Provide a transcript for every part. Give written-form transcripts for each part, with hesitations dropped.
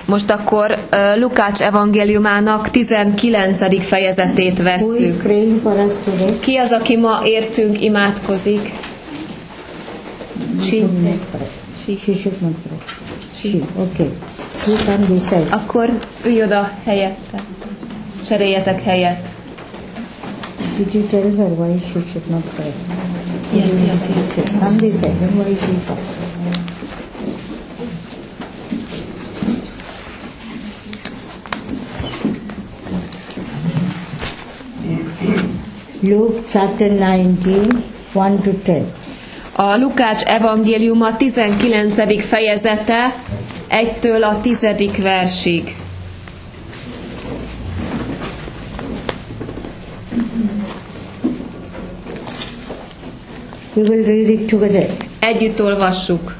Most akkor Lukács evangéliumának 19. fejezetét Who is vesszük. praying for us today? Ki az, aki ma értünk imádkozik? She should not pray. She should not pray. She. Okay. You come this side. Akkor ülj oda helyette. Cseréljetek helyet. Did you tell her why she should not pray? Yes. Come this side. Then why she is asking? Luke chapter 19, 1 to 10. A Lukács evangéliuma 19. fejezete 1-től a 10. versig. We will read it together. Együtt olvassuk.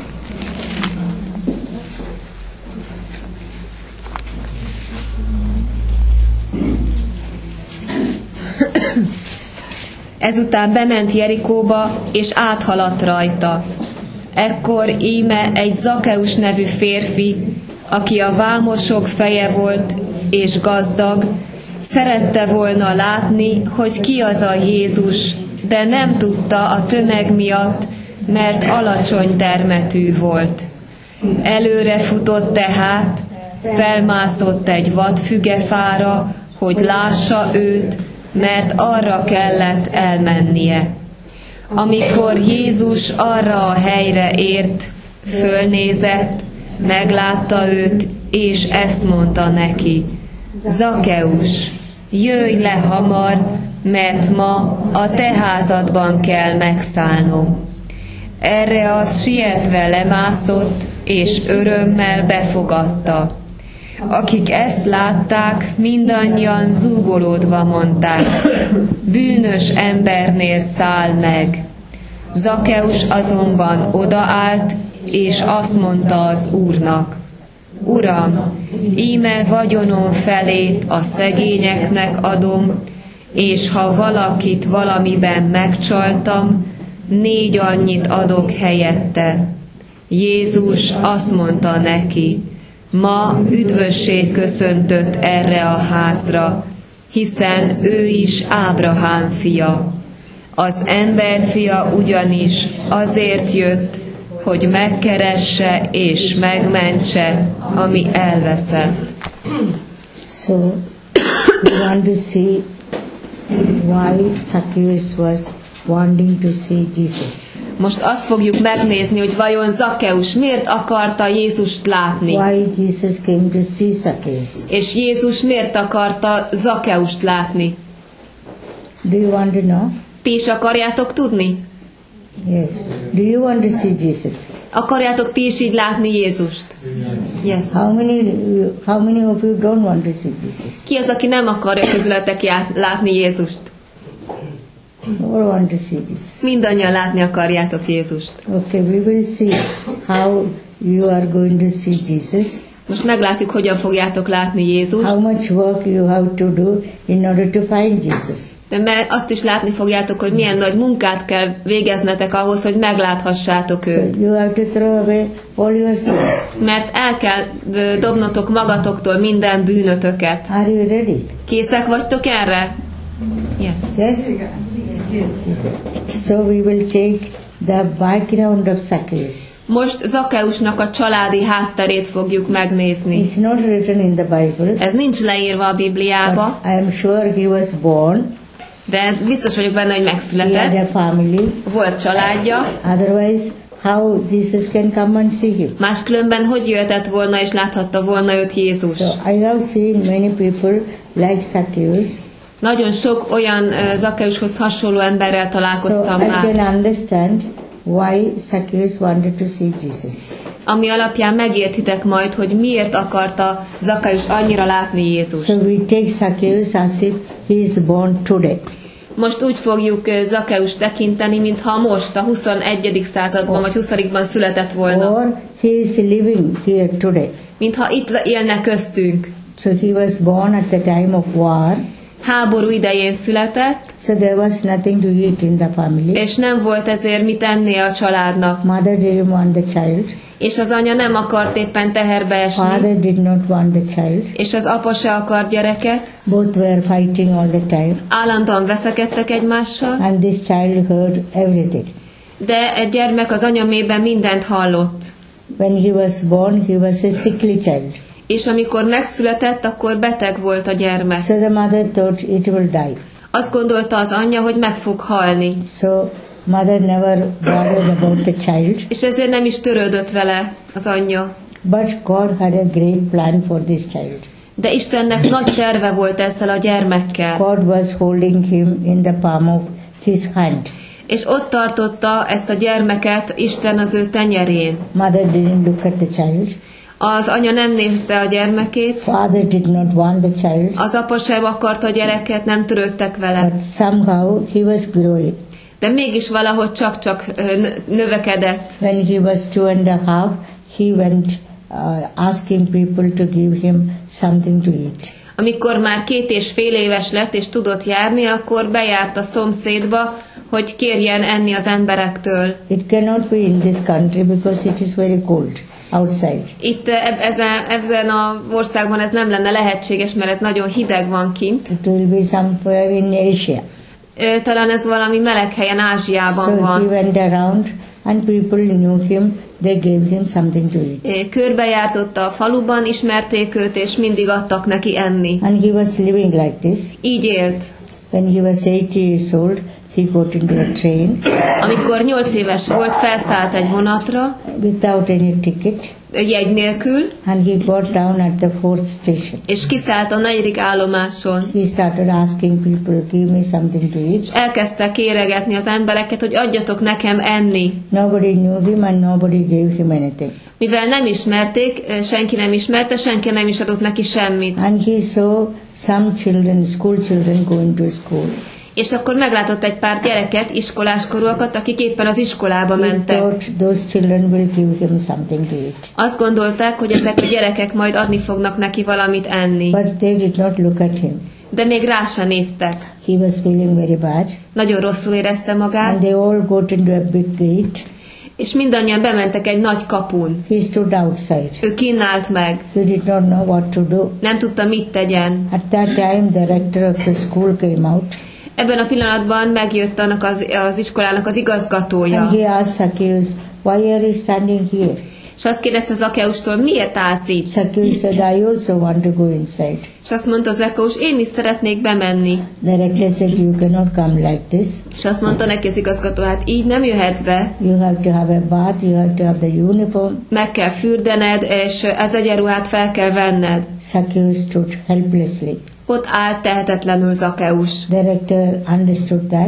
Ezután bement Jerikóba, és áthaladt rajta. Ekkor íme egy Zakeus nevű férfi, aki a vámosok feje volt, és gazdag, szerette volna látni, hogy ki az a Jézus, de nem tudta a tömeg miatt, mert alacsony termetű volt. Előre futott tehát, felmászott egy vadfügefára, hogy lássa őt, mert arra kellett elmennie. Amikor Jézus arra a helyre ért, fölnézett, meglátta őt, és ezt mondta neki: Zakeus, jöjj le hamar, mert ma a te házadban kell megszállnom. Erre az sietve lemászott, és örömmel befogadta. Akik ezt látták, mindannyian zúgolódva mondták: bűnös embernél száll meg. Zakeus azonban odaállt, és azt mondta az Úrnak: Uram, íme vagyonom felét a szegényeknek adom, és ha valakit valamiben megcsaltam, 4 annyit adok helyette. Jézus azt mondta neki: ma üdvösség köszöntött erre a házra, hiszen ő is Ábrahám fia. Az emberfia ugyanis azért jött, hogy megkeresse és megmentse, ami elveszett. So, we want to see why Zacchaeus was wanting to see Jesus. Most azt fogjuk megnézni, hogy vajon Zakeus miért akarta Jézust látni. Why Jesus came to see Zacchaeus. És Jézus miért akarta Zakeust látni? Do you want to know? Ti is akarjátok tudni? Yes. Do you want to see Jesus? Akarjátok ti is így látni Jézust? Yes. How many of you don't want to see Jesus? Ki az, aki nem akarja közületek látni Jézust? All want to see Jesus. Mindannyian látni akarjátok Jézust. Okay, we will see how you are going to see Jesus. Most meglátjuk, hogyan fogjátok látni Jézust. How much work you have to do in order to find Jesus. De azt is látni fogjátok, hogy milyen nagy munkát kell végeznetek ahhoz, hogy megláthassátok őt. So you have to throw away all your sins. Mert el kell dobnotok magatoktól minden bűnötöket. Are you ready? Készek vagytok erre? Yes. Yes? So we will take the background of Zacchaeus. Most Zakeusnak a családi hátterét fogjuk megnézni. It's not written in the Bible. Ez nincs leírva a Bibliába, I am sure he was born. de biztos vagyok benne, hogy He had megszületett. a family. Volt családja. Otherwise, how Jesus can come and see him? Máskülönben hogy jöhetett volna és láthatta volna őt Jézus? So I have seen many people like Zacchaeus. Nagyon sok olyan Zakeushoz hasonló emberrel So találkoztam I már, can understand why Zacchaeus wanted to see Jesus. ami alapján megértitek majd, hogy miért akarta Zakeus annyira látni Jézust. So we take Zacchaeus as if he is born today. Most úgy fogjuk Zakeust tekinteni, mintha most a 21. században vagy 20-ban született volna. Or he is living here today. Mintha itt élne köztünk. So he was born at the time of war. Háború idején született, So there was nothing to eat in the family. és nem volt ezért mit ennie a családnak. Mother didn't want the child. És az anya nem akart éppen teherbe esni. Father did not want the child. És az apa se akart gyereket. Both were fighting all the time. Állandóan veszekedtek egymással. And this child heard everything. De egy gyermek az anyamében mindent hallott. When he was born, he was a sickly child. És amikor megszületett, akkor beteg volt a gyermek. So the mother thought it will die. Azt gondolta az anyja, hogy meg fog halni. So mother never bothered about the child. És ezért nem is törődött vele az anyja. But God had a great plan for this child. De Istennek nagy terve volt ezzel a gyermekkel. God was holding him in the palm of his hand. És ott tartotta ezt a gyermeket Isten az ő tenyerén. Mother didn't look at the child. Az anya nem nézte a gyermekét. Father did not want the child. Az apa sem akarta a gyereket, nem törődtek vele. But somehow he was growing. De mégis valahogy csak növekedett. When he was 2.5, he went asking people to give him something to eat. Amikor már 2,5 éves lett és tudott járni, akkor bejárt a szomszédba, hogy kérjen enni az emberektől. It cannot be in this country because it is very cold outside. Itt ezen az országban ez nem lenne lehetséges, mert ez nagyon hideg van kint. It will be somewhere in Asia. Talán ez valami meleg helyen Ázsiában So van. he went around and people knew him. They gave him something to eat. Körbejártotta a faluban, ismerték őt, és mindig adtak neki enni. And he was living like this. Így élt. When he was 8 years old, he got into a train Amikor 8 éves volt, felszállt egy vonatra, without any ticket, jegy nélkül, and he got down at the 4th station. és kiszállt a 4. állomáson. He started asking people, give me something to eat. Elkezdte kéregetni az embereket, hogy adjatok nekem enni. Nobody knew him and nobody gave him anything. Mivel nem ismerték, senki nem ismerte, senki nem is adott neki semmit. And he saw some children, school children, going to school. És akkor meglátott egy pár gyereket, iskoláskorúakat, akik éppen az iskolába He mentek. thought those children will give him something to eat. Azt gondolták, hogy ezek a gyerekek majd adni fognak neki valamit enni. But they did not look at him. De még rá sem néztek. He was feeling very bad. Nagyon rosszul érezte magát, And they all got into a big gate. és mindannyian bementek egy nagy kapun. He stood outside. Ő kínállt meg, He did not know what to do. nem tudta, mit tegyen. At that time, the rector of the school came out. Ebben a pillanatban megjött annak az iskolának az igazgatója. And he asked Zacchaeus, why are you standing here? És azt kérdezte Zakkeustól, miért állsz így? Zacchaeus said, I also want to go inside. És azt mondta Zakkeus, én is szeretnék bemenni. The rector said, you cannot come like this. És azt mondta neki az igazgató, hát így nem jöhetsz be. You have to have a bath, you have to have the uniform. Meg kell fürdened, és az egyenruhát fel kell venned. Zacchaeus stood helplessly. Ott állt tehetetlenül Zakkeus. The rector understood that.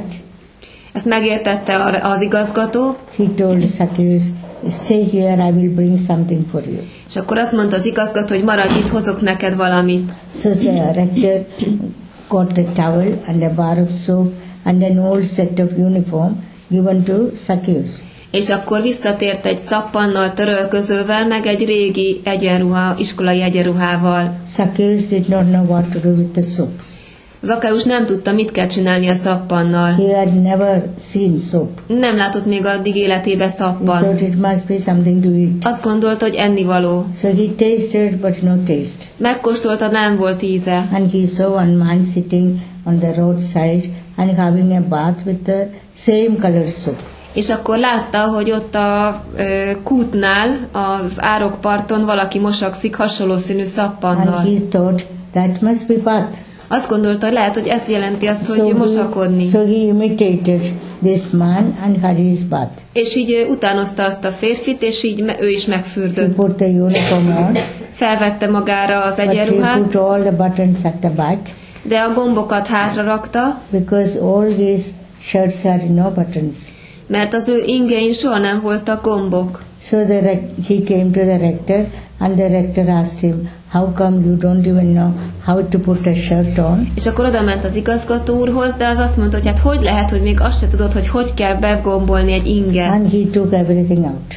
Ezt megértette az igazgató, He told Zacchaeus, stay here, I will bring something for you. és akkor azt mondta az igazgató, hogy maradj itt, hozok neked valamit. So the rector got a towel and a bar of soap and an old set of uniform given to Zacchaeus. És akkor visszatért egy szappannal, törölközővel, meg egy régi egyenruha, iskolai egyenruhával. Zacchaeus did not know what to do with the soap. Zakkeus nem tudta, mit kell csinálni a szappannal. He had never seen soap. Nem látott még addig életébe He szappan. thought it must be something to eat. Azt gondolta, hogy ennivaló. So he tasted but no taste. Megkóstolta, nem volt íze. And he saw one man sitting on the roadside and having a bath with the same color soap. És akkor látta, hogy ott a kútnál, az árokparton valaki mosakszik hasonló színű szappannal. And he thought that must be bath. Azt gondolta, hogy lehet, hogy ezt jelenti azt, hogy mosakodni. So he imitated this man and had his bath. És így utánozta azt a férfit, és így ő is He megfürdött. put the uniform on, Felvette magára az but he egyenruhát, put all the buttons at the back de a gombokat hátra rakta, because all his shirts had no buttons. mert az ő ingein soha nem voltak gombok. So he came to the rector and the rector asked him, how come you don't even know how to put a shirt on? És akkor oda ment az igazgató úrhoz, de az azt mondta, hogy hát hogy lehet, hogy még azt se tudod, hogy kell begombolni egy inget. And he took everything out.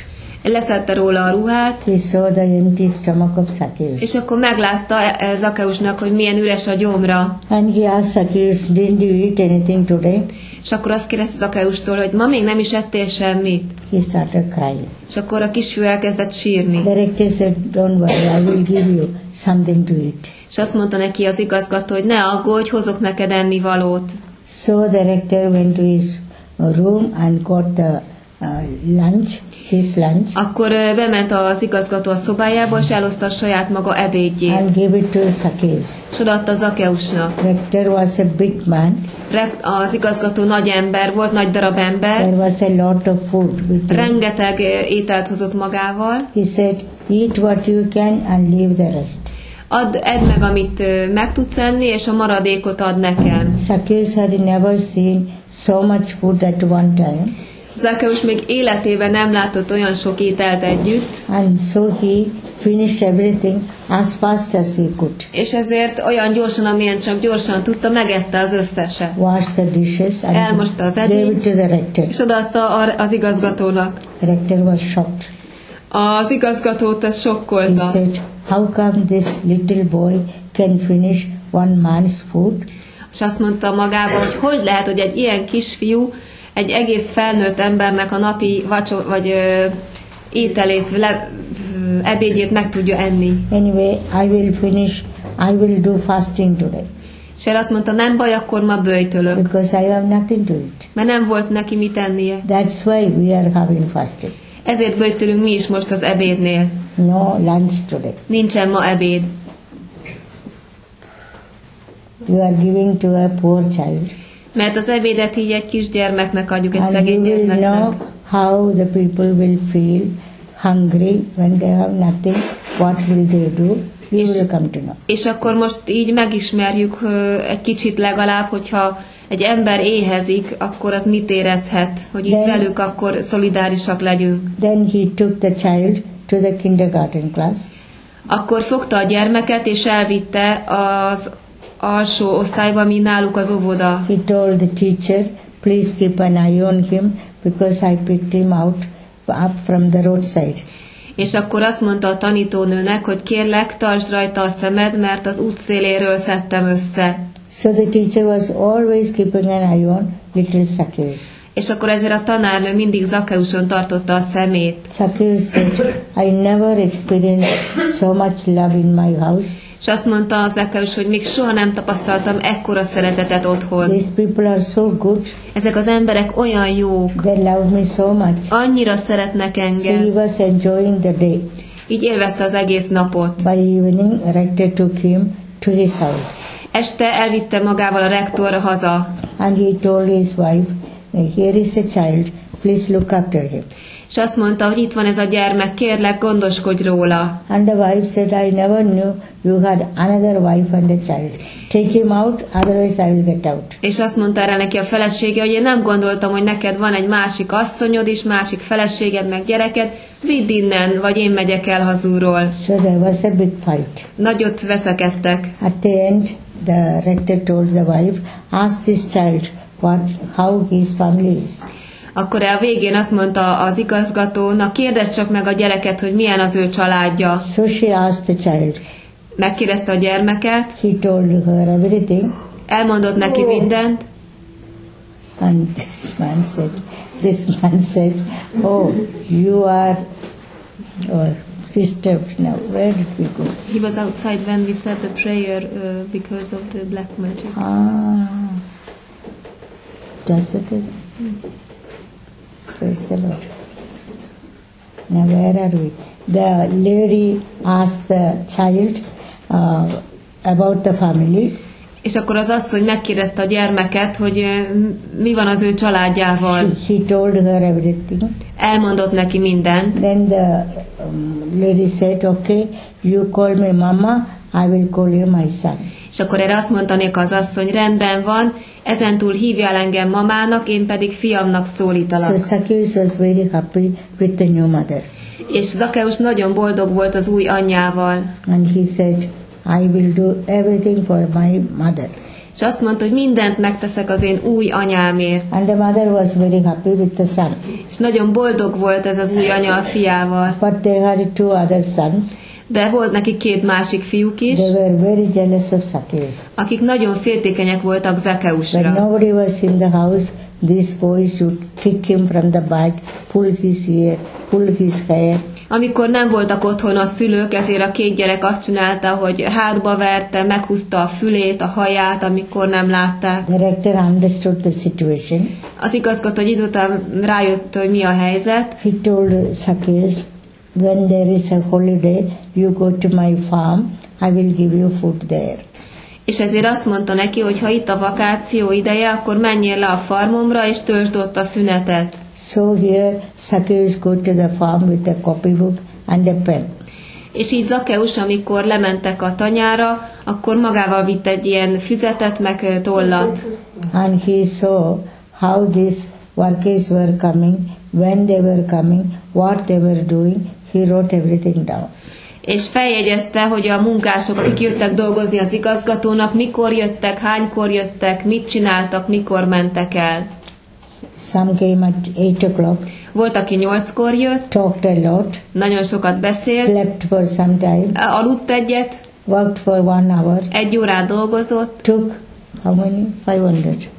leszedte róla a ruhát, he saw the empty stomach of Zacchaeus. és akkor meglátta Zakkeusnak, hogy milyen üres a gyomra. And he asked Zacchaeus, didn't you eat anything today? És akkor azt kérdezte Zakkeustól, hogy ma még nem is ettél semmit. He started crying. És akkor a kisfiú elkezdett sírni. The rector said, don't worry, I will give you something to eat. És azt mondta neki az igazgató, hogy ne aggódj, hozok neked ennivalót. So the rector went to his room and got the his lunch. Akkor bement az igazgató a szobájába, és eloszta a saját maga ebédjét. And gave it to Zacchaeus. És odaadta Zakkeusnak. Rector was a big man. Az igazgató nagy ember volt, nagy darab ember. There was a lot of food with him. Rengeteg ételt hozott magával. He said, eat what you can and leave the rest. Edd meg, amit meg tudsz enni, és a maradékot add nekem. Zacchaeus had never seen so much food at one time. Zakkeus még életében nem látott olyan sok ételt együtt. And so he finished everything as fast as he could. És ezért olyan gyorsan, amilyen csak gyorsan tudta, megette az összeset. Washed the dishes and elmosta az gave edényt, it to the rector. és odaadta az igazgatónak. The rector was shocked. Az igazgatót ez He sokkolta. said, how come this little boy can finish one man's food? És azt mondta magába, hogy lehet, hogy egy ilyen kisfiú egy egész felnőtt embernek a napi ételét, ebédjét meg tudja enni. Anyway, I will do fasting today. És erre azt mondta, nem baj, akkor ma böjtölök. Because I have nothing to eat. Mert nem volt neki mit ennie. That's why we are having fasting. Ezért böjtölünk mi is most az ebédnél. No lunch today. Nincsen ma ebéd. You are giving to a poor child. Mert az ebédet így egy kisgyermeknek adjuk, egy And you szegény will know gyermeknek. how the people will feel hungry when they have nothing. What will they do? You will come to know. És akkor most így megismerjük egy kicsit legalább, hogyha egy ember éhezik, akkor az mit érezhet, hogy itt velük akkor szolidárisak legyünk. Then he took the child to the kindergarten class. Akkor fogta a gyermeket, és elvitte az alsó osztályba, ami náluk az óvoda. He told the teacher, please keep an eye on him because I picked him up from the roadside. És akkor azt mondta a tanítónőnek, hogy kérlek, tartsd rajta a szemed, mert az útszéléről szedtem össze. So the teacher was always keeping an eye on little Zacchaeus. És akkor ezért a tanárnő mindig Zakkeuson tartotta a szemét. Zacchaeus said, I never experienced so much love in my house. És azt mondta a Zakkeus, hogy még soha nem tapasztaltam ekkora szeretetet otthon. These people are so good. Ezek az emberek olyan jók. They love me so much. Annyira szeretnek So he engem. was enjoying the day. Így élvezte az egész napot. By evening, rector took him to his house. Este elvitte magával a rektor haza. And he told his wife, here is a child, please look after him. És azt mondta, hogy itt van ez a gyermek, kérlek, gondoskodj róla. And the wife said, I never knew you had another wife and a child. Take him out, otherwise I will get out. És azt mondta erre neki a felesége, hogy én nem gondoltam, hogy neked van egy másik asszonyod is, másik feleséged, meg gyereked, vidd innen, vagy én megyek el hazúról. So there was a big fight. Nagyot veszekedtek. At the end, the rector told the wife, ask this child how his family is. Akkor a végén azt mondta az igazgatónak, kérdezd csak meg a gyereket, hogy milyen az ő családja. So she asked the child. Megkérdezte a gyermeket, He told her everything. elmondott neki mindent, And this man said, oh, you are disturbed now. Where did we go? he was outside when we said the prayer because of the black magic. That's the thing. Praise the Lord. Now where are we? The lady asked the child about the family. És akkor az asszony megkérdezte a gyermeket, hogy mi van az ő családjával. He told her everything. Elmondott neki mindent. Then the lady said, okay, you call me mama, I will call you my son. És akkor erre azt mondta neki az asszony, rendben van, ezentúl hívjál engem mamának, én pedig fiamnak szólítalak. So Zacchaeus was very happy with the new mother. És Zakkeus nagyon boldog volt az új anyjával. And he said, I will do everything for my mother. És azt mondta, hogy mindent megteszek az én új anyámért. And the mother was very happy with the son. És nagyon boldog volt ez az új anya a fiával. But they had 2 other sons. De volt neki 2 másik fiúk is, They were very jealous of Zacchaeus. akik nagyon féltékenyek voltak When Zakkeusra. nobody was in the house, these boys would kick him from the back, pull his ear, pull his hair. Amikor nem voltak otthon a szülők, ezért a 2 gyerek azt csinálta, hogy hátba verte, meghúzta a fülét, a haját, amikor nem látták. The rector understood the situation. Az igazgató egy idő után rájött, hogy mi a helyzet, He told Zacchaeus, when there is a holiday, you go to my farm, I will give you food there. és ezért azt mondta neki, hogy ha itt a vakáció ideje, akkor menjél le a farmomra, és töltsd ott a szünetet. So here Zacchaeus go to the farm with a copybook and a pen. És így Zakkeus, amikor lementek a tanyára, akkor magával vitt egy ilyen füzetet, meg tollat. And he saw how these workers were coming, when they were coming, what they were doing. He wrote everything down. És feljegyezte, hogy a munkások, akik jöttek dolgozni az igazgatónak, mikor jöttek, hánykor jöttek, mit csináltak, mikor mentek el. Some came at 8 o'clock, Volt, aki 8-kor jött, talked a lot, nagyon sokat beszélt, slept for some time, aludt egyet, worked for 1 hour, 1 órát dolgozott, took how many? 500.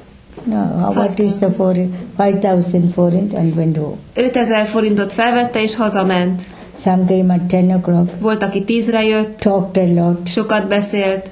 No, what is the forint? 5,000 forint and went home. 5000 forintot felvette és hazament. Some came at 10 o'clock, Volt, aki 10-re jött, talked a lot, sokat beszélt,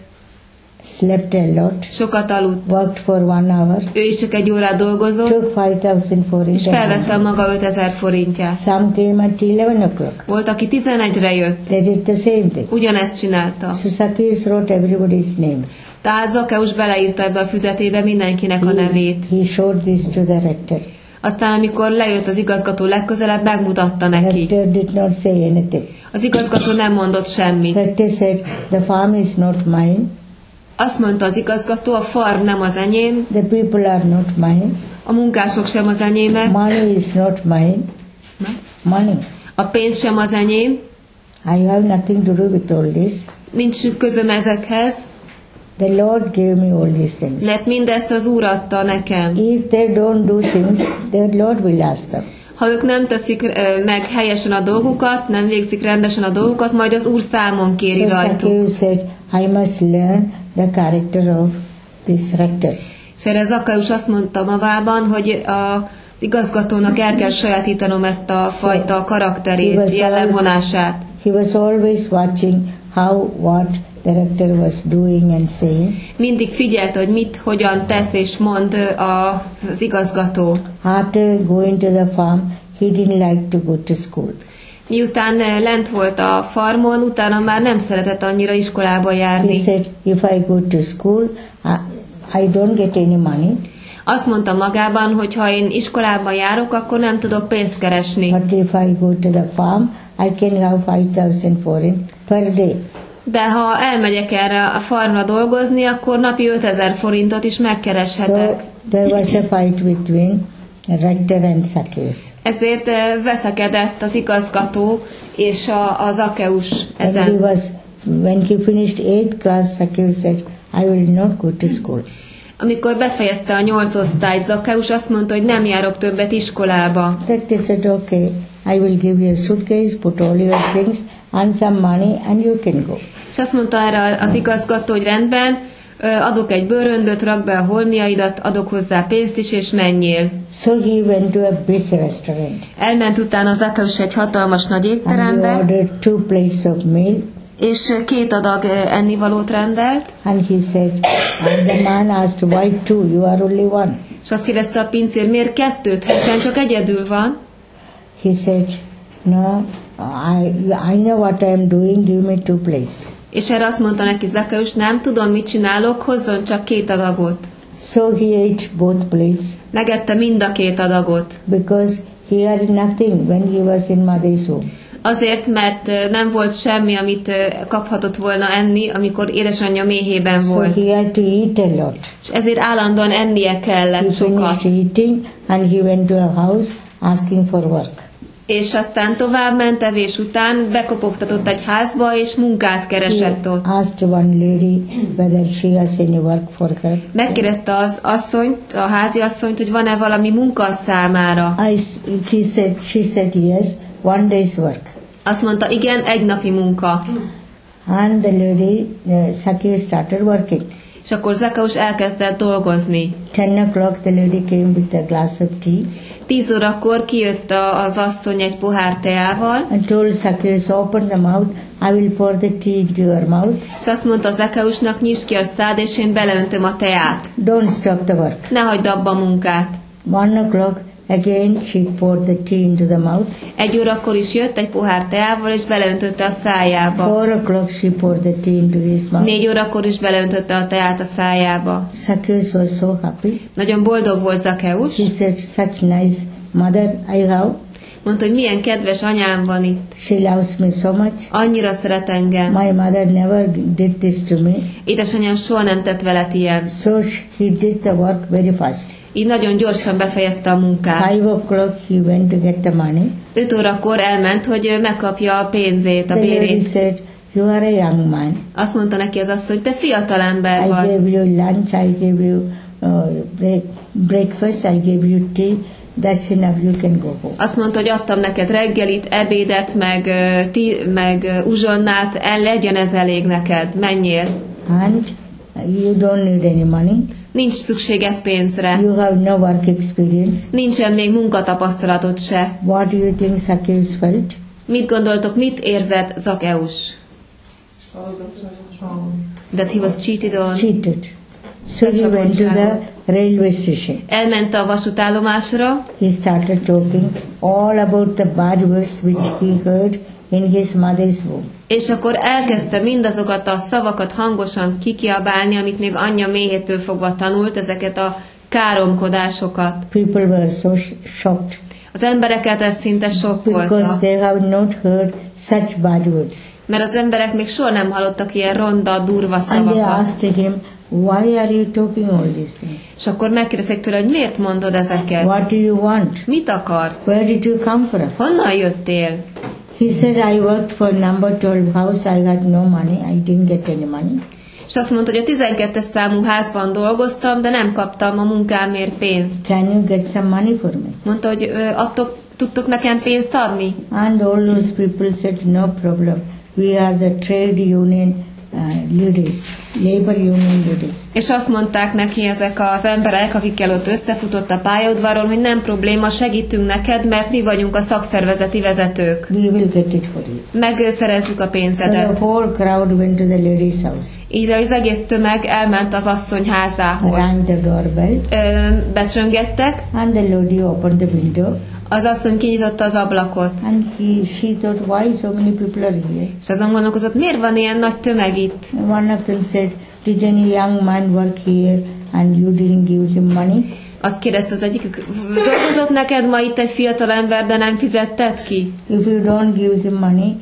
slept a lot, sokat aludt. worked for 1 hour, Ő is csak 1 órát dolgozott, took 5,000 forint. és felvette a maga 5000 forintját. Some came at 11 o'clock. Volt, aki 11-re jött, They did the same thing. ugyanezt csinálta. So Zacchaeus wrote everybody's names. Tehát Zakkeus beleírta ebbe a füzetébe mindenkinek a nevét. He showed this to the rector. Aztán, amikor lejött az igazgató legközelebb, megmutatta neki. Rector did not say anything. Az igazgató nem mondott semmit. Rector said, the farm is not mine, Azt mondta az igazgató, a farm nem az enyém, the people are not mine, a munkások sem az enyémek, money is not mine, money. a pénz sem az enyém, I have nothing to do with all this. nincs közöm ezekhez, The Lord gave me all these things. mert mindezt az Úr adta nekem. If they don't do things, the Lord will ask them. Ha ők nem teszik meg helyesen a dolgukat, nem végzik rendesen a dolgukat, majd az Úr számon kéri So rajtuk. Zacchaeus said, I must learn the character of this rector. És erre Zakkeus azt mondta magában, hogy az igazgatónak el kell sajátítanom ezt a fajta karakterét, jellemvonását. He was always watching how, what the rector was doing and saying. Mindig figyelte, hogy mit, hogyan tesz és mond az igazgató. After going to the farm, he didn't like to go to school. Miután lent volt a farmon, utána már nem szeretett annyira iskolába He járni. said, if I go to school, I don't get any money. Azt mondta magában, hogy ha én iskolába járok, akkor nem tudok pénzt keresni. But if I go to the farm, I can have 5,000 forint per day. De ha elmegyek erre a farmra dolgozni, akkor napi 5000 forintot is megkereshetek. So there was a fight between rector and Zacchaeus. Ezért veszekedett az igazgató és a Zakkeus And he ezen. was, when he finished 8th class, Zacchaeus said, I will not go to school. Amikor befejezte a 8 osztályt, Zakkeus azt mondta, hogy nem járok többet iskolába. Rector said, okay, I will give you a suitcase, put all your things and some money and you can go. És azt mondta erre az igazgató, hogy rendben, adok egy bőröndöt, rak be a holmiaidat, adok hozzá pénzt is, és menjél. So he went to a big restaurant Elment utána Zakkeus egy hatalmas nagy and he étterembe, ordered 2 plates of meal. és 2 adag ennivalót rendelt, And he said, and the man asked, why 2? You are only 1. és azt kérdezte a pincér, miért 2-t, hiszen csak egyedül van. He said, no, I know what I am doing, give me 2 plates. És erre azt mondta neki Zakkeus, nem tudom, mit csinálok, hozzon csak 2 adagot. So he ate both plates Megette mind a 2 adagot. because he had nothing when he was in mother's womb. Azért, mert nem volt semmi, amit kaphatott volna enni, amikor édesanyja méhében So volt. he had to eat a lot. És ezért állandóan ennie He kellett sokat. finished eating and he went to a house asking for work. És aztán tovább ment evés után, bekopogtatott egy házba, és munkát keresett ott. Asked one lady whether she has any work for her. Megkérdezte az asszonyt, a háziasszonyt, hogy van-e valami munka számára. She said yes, one day's work. Azt mondta, igen, egy napi munka. And the lady, Zacchaeus started working. És akkor Zakkeus elkezdett dolgozni. 10 o'clock the lady came with a glass of tea. 10 órakor kijött az asszony egy pohár teával, And told Zacchaeus, open the mouth, I will pour the tea into your mouth. és azt mondta Zakkeusnak, nyisd ki a szád, és én beleöntöm a teát. Don't stop the work. Ne hagyd abba a munkát. 1 o'clock again she poured the tea into the mouth. 1 órakor is jött egy pohár teával, és beleöntötte a szájába. 4 o'clock she poured the tea into his mouth. 4 órakor is beleöntötte a teát a szájába. Zacchaeus was so happy. Nagyon boldog volt Zakkeus. He said, such nice mother I have. Mondta, hogy milyen kedves anyám van itt. She loves me so much. Annyira szeret engem. My mother never did this to me. Édesanyám soha nem tett veled ilyen. So he did the work very fast. Így nagyon gyorsan befejezte a munkát. 5 o'clock he went to get the money. 5 órakor elment, hogy megkapja a pénzét, a The lady bérét. said, you are a young man. Azt mondta neki az asszony, hogy te fiatal ember I vagy. gave you lunch, I gave you breakfast, I gave you tea. That's enough, you can go home. Azt mondta, hogy adtam neked reggelit, ebédet, meg uzsonnát, legyen ez elég neked, menjél. And you don't need any money. Nincs szükséged pénzre. You have no work experience. Nincsen még munkatapasztalatod se. What do you think Zacchaeus felt? Mit gondoltok, mit érzett Zakkeus? That he was cheated on. Cheated. So he went to the railway station. Elment a vasútállomásra, He started talking all about the bad words which he heard in his mother's womb. és akkor elkezdte mindazokat a szavakat hangosan kikiabálni, amit még anyja méhétől fogva tanult, ezeket a káromkodásokat. People were so shocked Az embereket ez szinte because sokkolta, they have not heard such bad words. mert az emberek még soha nem hallottak ilyen ronda, durva And they szavakat. asked him, why are you talking all these things? És akkor megkérdezték tőle, hogy miért mondod ezeket? What do you want? Mit akarsz? Where did you come from? Honnan jöttél? He said, I worked for number 12 house. I got no money. I didn't get any money. És azt mondta, hogy a 12-es számú házban dolgoztam, de nem kaptam a munkámért pénzt. Can you get some money for me? Mondta, hogy tudtok nekem pénzt adni? And all those people said, no problem. We are the trade union leaders, labor union leaders. És azt mondták neki ezek az emberek, akikkel ott összefutott a pályaudvaron, hogy nem probléma, segítünk neked, mert mi vagyunk a szakszervezeti vezetők. We will get it for you. Megszerezzük a So pénzedet. the whole crowd went to the lady's house, Így az egész tömeg elment az asszony házához. rang the doorbell, Becsöngettek, and the lady opened the window. az asszony kinyitotta az ablakot. And she thought, why so many people are here? És azon gondolkozott, miért van ilyen nagy tömeg itt? One of them said, did any young man work here and you didn't give him money? Azt kérdezte az egyikük, dolgozott neked ma itt egy fiatal ember, de nem fizetted ki? If you don't give him money,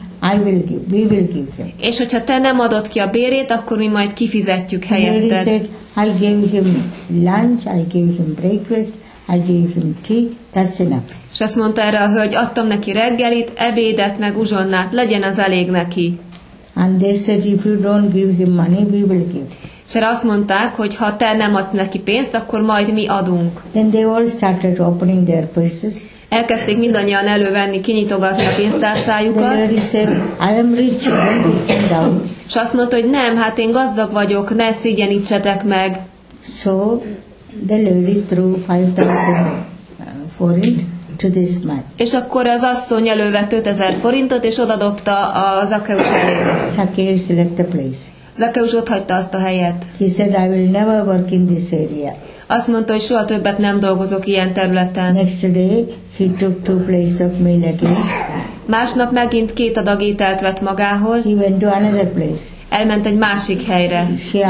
we will give him. És hogyha te nem adod ki a bérét, akkor mi majd kifizetjük The lady helyetted. said, I gave him lunch, I gave him breakfast, I gave him tea, that's enough. És azt mondta erre a hölgy, adtam neki reggelit, ebédet, meg uzsonnát, legyen az elég neki. And they said, if you don't give him money, we will give. És erre azt mondták, hogy ha te nem adsz neki pénzt, akkor majd mi adunk. Then they all started opening their purses. Elkezdték mindannyian elővenni, kinyitogatni a The pénztárcájukat, lady said, I am rich, don't put him down. és azt mondta, hogy nem, hát én gazdag vagyok, ne szégyenítsetek meg. So the lady threw 5,000 forint to this man. És akkor az asszony elővett 5000 forintot, és odadobta a Zakkeus elé. Zacchaeus left the place. Zakkeus otthagyta azt a helyet. He said, I will never work in this area. Azt mondta, hogy soha többet nem dolgozok ilyen területen. Next day, he took 2 plates of meal again. Másnap megint 2 adag ételt vett magához, He went to another place. elment egy másik helyre.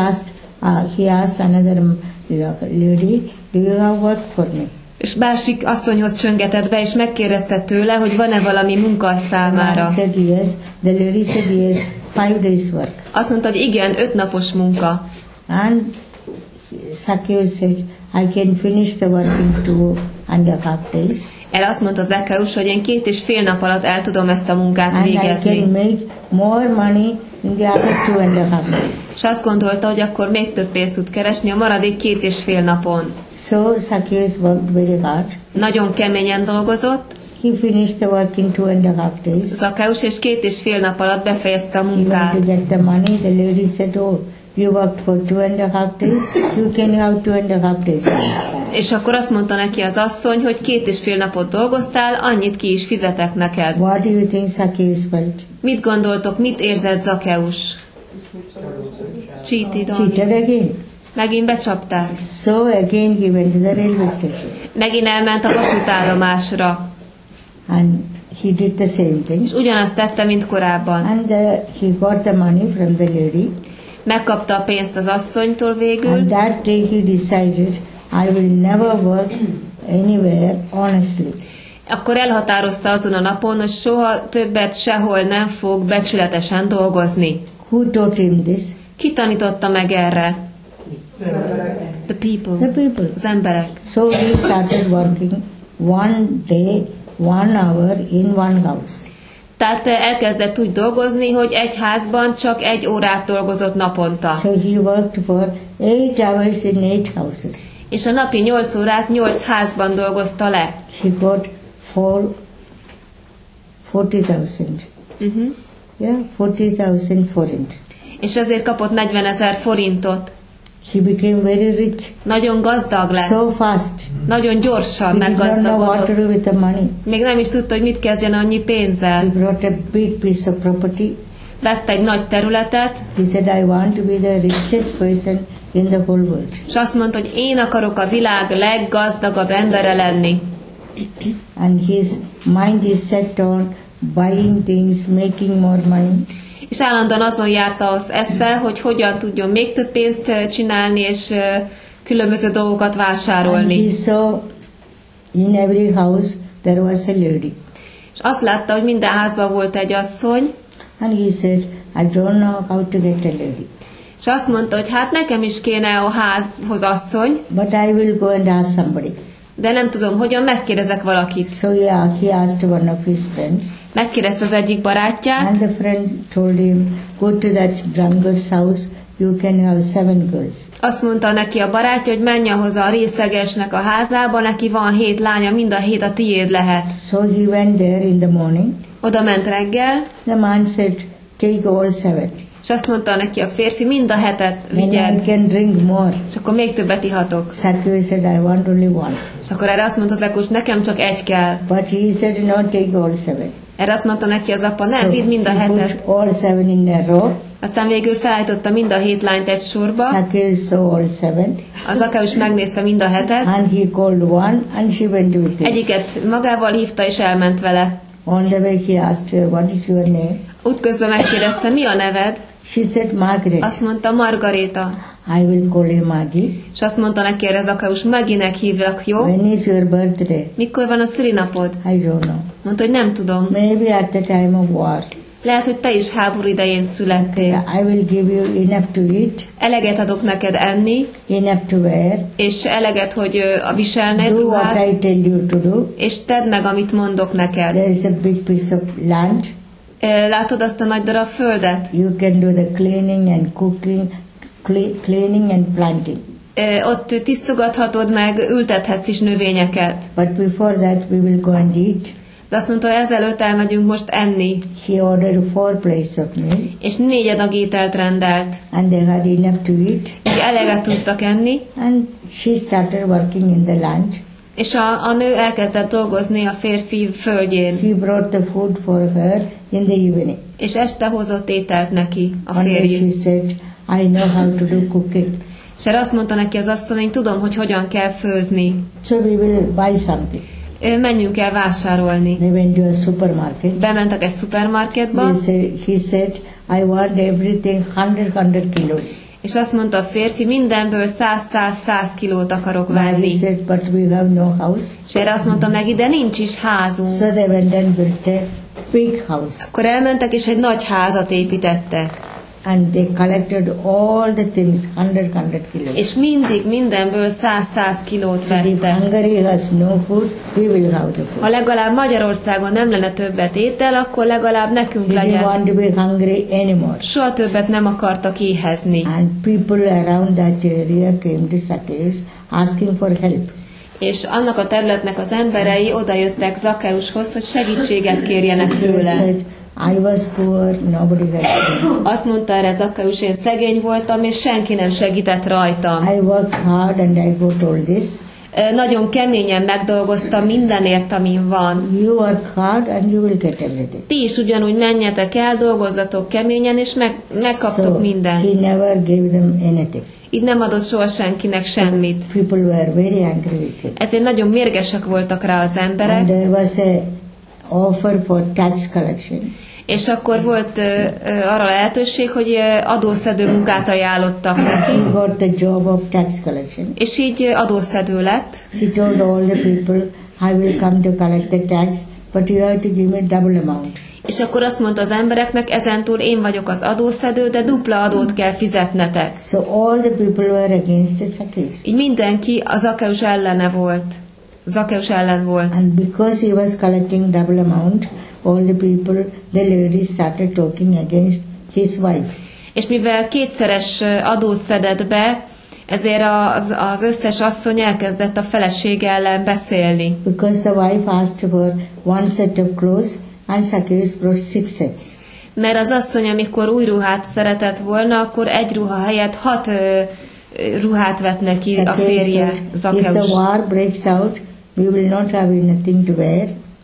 He asked another lady, do you have work for me? És másik asszonyhoz csöngetett be, és megkérdezte tőle, hogy van-e valami munka számára. I said yes. The lady said yes, 5 days work. Azt mondta, hogy igen, 5 napos munka. And Zacchaeus said, I can finish the work in 2.5 days. Erre azt mondta Zakkeus, hogy én 2,5 nap alatt el tudom ezt a munkát And I végezni. can make more money in the other 2.5 days. És azt gondolta, hogy akkor még több pénzt tud keresni a maradék 2,5 napon. So Zacchaeus worked very hard. Nagyon keményen dolgozott He finished the work in 2.5 days. Zakkeus, és 2,5 nap alatt befejezte a He went munkát. to get the money. The lady said, "Oh, you worked for 2.5 days. You can have 2.5 days." És akkor azt mondta neki az asszony, hogy 2,5 napot dolgoztál, annyit ki is fizetek neked. What do you think Zacchaeus felt? Mit gondoltok, mit érzett Zakkeus? Cheated on. Cheated again. Megint becsapták. So again he went to the railway station Megint elment a vasútállomásra. and he did the same thing. És ugyanazt tette, mint korábban. And he got the money from the lady. Megkapta a pénzt az asszonytól végül, And that day he decided, I will never work anywhere honestly. akkor elhatározta azon a napon, hogy soha többet sehol nem fog becsületesen dolgozni. Who taught him this? Ki tanította meg erre? The people. The people. Az emberek. So he started working one day, 1 hour in one house. Tehát elkezdett úgy dolgozni, hogy egy házban csak 1 órát dolgozott naponta. So he worked for 8 hours in 8 houses. És a napi 8 órát 8 házban dolgozta le. He got 40,000. Yeah, 40,000 forint. És ezért kapott 40 000 forintot. He became very rich Nagyon gazdag lett. so fast. Nagyon gyorsan He did not know what to meggazdagodott. do with the money. Még nem is tudta, hogy mit kezdjen annyi He pénzzel. brought a big piece of property. Vett egy nagy területet, He said, I want to be the richest person in the whole world. és azt mondta, hogy én akarok a világ leggazdagabb embere lenni. And his mind is set on buying things, making more money. És állandóan azon járta az esze, hogy hogyan tudjon még több pénzt csinálni, és különböző dolgokat And he vásárolni. saw in every house there was a lady. És azt látta, hogy minden házban volt egy asszony, And he said, I don't know how to get a lady. és azt mondta, hogy hát nekem is kéne a házhoz asszony, But I will go and ask somebody. de nem tudom, hogyan megkérdezek valakit. So yeah, he asked one of his friends. Megkérdezte az egyik barátját, And the friend told him, go to that drunkard's house, you can have 7 girls. azt mondta neki a barátja, hogy menj ahhoz a részegesnek a házába, neki van 7 lánya, mind a 7 a tiéd lehet. So he went there in the morning. Oda ment reggel, The man said, take all 7. és azt mondta neki a férfi, mind a 7-et Then I vigyed, can drink more. és akkor még többet ihatok. Zacchaeus said, I want only 1. És akkor erre azt mondta Zakkeus, nekem csak 1 kell. But he said, no, take all 7. Erre azt mondta neki az apa, nem, So vidd mind a he 7-et. put all 7 in a row. Aztán végül felállította mind a 7 lányt egy sorba, Zacchaeus saw all 7. az Zakkeus megnézte mind a 7-et, And he called one and she went with him. egyiket magával hívta és elment vele. On the way he asked her, what is your name? Útközben megkérdezte, mi a neved? She said, Margaret. Azt mondta, Margaréta. I will call you Maggie. És azt mondta neki erre Zakkeus, Maginek hívlak, jó? When is your birthday? Mikor van a szülinapod? I don't know. Mondta, hogy nem tudom. Maybe at the time of war. Lehet, hogy te is háború idején születtél. I will give you enough to eat, Eleget adok neked enni, enough to wear. és eleget, hogy a viselned Do what ruhát, I tell you to do. és tedd meg, amit mondok neked. There is a big piece of land. Látod azt a nagy darab földet? You can do the cleaning and cooking, cleaning and planting. Ott tisztogathatod meg, ültethetsz is növényeket. But before that we will go and eat. De azt mondta, hogy ezelőtt elmegyünk most enni. He ordered 4 plates of meal És 4 adag ételt rendelt. and they had enough to eat. Így eleget tudtak enni, And she started working in the land. és a nő elkezdett dolgozni a férfi földjén. He brought the food for her in the evening. És este hozott ételt neki a One day she férj. said, I know how to do cooking. És erre azt mondta neki az asszony, hogy tudom, hogy hogyan kell főzni. So we will buy something. Menjünk el vásárolni. They went to a supermarket. Bementek egy szupermarketba, He said, I want everything 100 kilos. és azt mondta a férfi, mindenből 100 kilót akarok Maggie venni. said, but we have no house. És erre azt mondta meg, ide nincs is házunk. So they went and built a big house. Akkor elmentek, és egy nagy házat építettek. and they collected all the things, 100 kilos. És mindig mindenből 100 kilót So if vettek. Hungary has no food, we will have the food. Ha legalább Magyarországon nem lenne többet étel, akkor legalább nekünk We didn't legyen. want to be hungry anymore. Soha többet nem akartak éhezni. And people around that area came to Zacchaeus asking for help. És annak a területnek az emberei odajöttek Zakkeushoz, hogy segítséget kérjenek Zacchaeus tőle. said, I was poor, nobody helped me. Azt mondta erre Zakkeus, én szegény voltam, és senki nem segített rajtam. I worked hard and I got all this. Nagyon keményen megdolgoztam mindenért, amin van. You work hard and you will get everything. Ti is ugyanúgy menjetek el, dolgozzatok keményen, és megkaptok So mindent. he never gave them anything. Így nem adott soha senkinek semmit. People were very angry with him. Ezért nagyon mérgesek voltak rá az And emberek, there was a offer for tax collection. és akkor volt arra lehetőség, hogy adószedő munkát ajánlottak neki, He got the job of tax collection. és így adószedő lett. He told all the people, I will come to collect the tax, but you have to give me double amount. És akkor azt mondta az embereknek, ezentúl én vagyok az adószedő, de dupla adót kell fizetnetek. So all the people were against the Zacchaeus. Így mindenki a Zakkeus ellene volt. Zakkeus ellen volt. And because he was collecting double amount, all the people, the ladies started talking against his wife. És mivel kétszeres adót szedett be, ezért az összes asszony elkezdett a felesége ellen beszélni. Because the wife asked for one set of clothes and Zacchaeus brought 6 sets. Mert az asszony, amikor új ruhát szeretett volna, akkor egy ruha helyett 6 ruhát vett neki a férje, If the Zakkeus. war breaks out, we will not have anything to wear.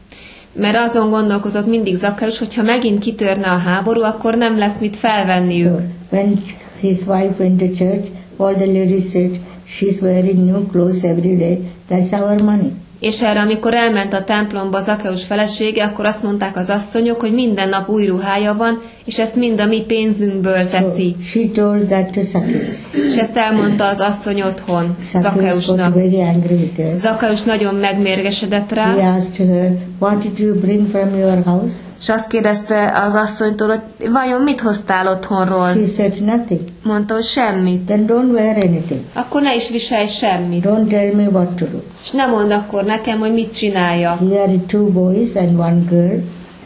Mert azon gondolkozott mindig Zakkeus, hogy ha megint kitörne a háború, akkor nem lesz mit So felvenniük. when his wife went to church, all the ladies said, she's wearing new clothes every day, that's our money. És erre, amikor elment a templomba Zakkeus felesége, akkor azt mondták az asszonyok, hogy minden nap új ruhája van, és ezt mind a mi pénzünkből So teszi. she told that to Zacchaeus. És ezt elmondta az asszony otthon Zacchaeus got Zakkeusnak. very angry with her. Zakkeus nagyon megmérgesedett He rá, asked her, what did you bring from your house? és azt kérdezte az asszonytól, hogy vajon mit hoztál otthonról? She said nothing. Mondta, hogy semmit. Then don't wear anything. Akkor ne is viselj semmit. Don't tell me what to do. És ne mondd akkor nekem, hogy mit csinálja. Here are 2 boys and 1 girl.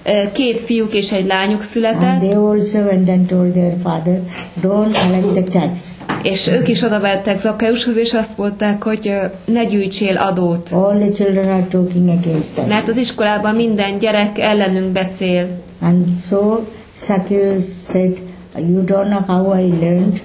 2 fiúk és egy lányuk And született, they also went and told their father, don't collect the tax. és ők is oda mentek Zakkeushoz, és azt mondták, hogy ne gyűjtsél adót. All the children are talking against us. Mert az iskolában minden gyerek ellenünk beszél. And so Zacchaeus said, you don't know how I learned.